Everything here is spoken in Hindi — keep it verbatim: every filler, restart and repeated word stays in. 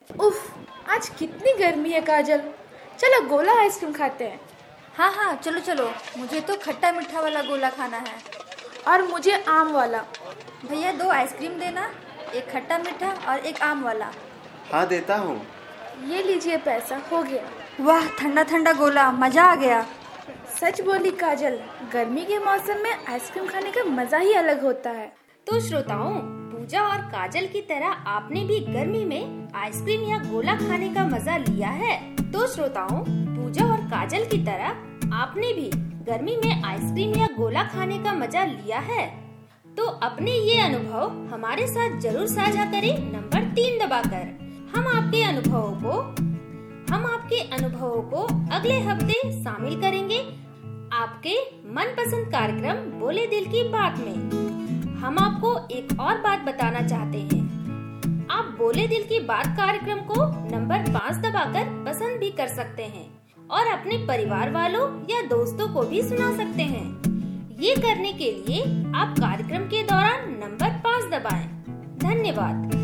उफ, आज कितनी गर्मी है काजल। चलो गोला आइसक्रीम खाते हैं। हाँ हाँ चलो चलो, मुझे तो खट्टा मीठा वाला गोला खाना है। और मुझे आम वाला। भैया दो आइसक्रीम देना, एक खट्टा मीठा और एक आम वाला। हाँ देता हूँ। ये लीजिए पैसा, हो गया। वाह, ठंडा ठंडा गोला, मजा आ गया। सच बोली काजल, गर्मी के मौसम में आइसक्रीम खाने का मजा ही अलग होता है। तो श्रोताओं, पूजा और काजल की तरह आपने भी गर्मी में आइसक्रीम या गोला खाने का मजा लिया है? तो श्रोताओं, पूजा और काजल की तरह आपने भी गर्मी में आइसक्रीम या गोला खाने का मजा लिया है? तो अपने ये अनुभव हमारे साथ जरूर साझा करें नंबर तीन दबाकर। हम आपके अनुभवों को हम आपके अनुभवों को अगले हफ्ते शामिल करेंगे आपके मनपसंद कार्यक्रम बोले दिल की बात में। हम आपको एक और बात बताना चाहते हैं, आप बोले दिल की बात कार्यक्रम को नंबर पाँच दबाकर पसंद भी कर सकते हैं और अपने परिवार वालों या दोस्तों को भी सुना सकते हैं। ये करने के लिए आप कार्यक्रम के दौरान नंबर पाँच दबाएं। धन्यवाद।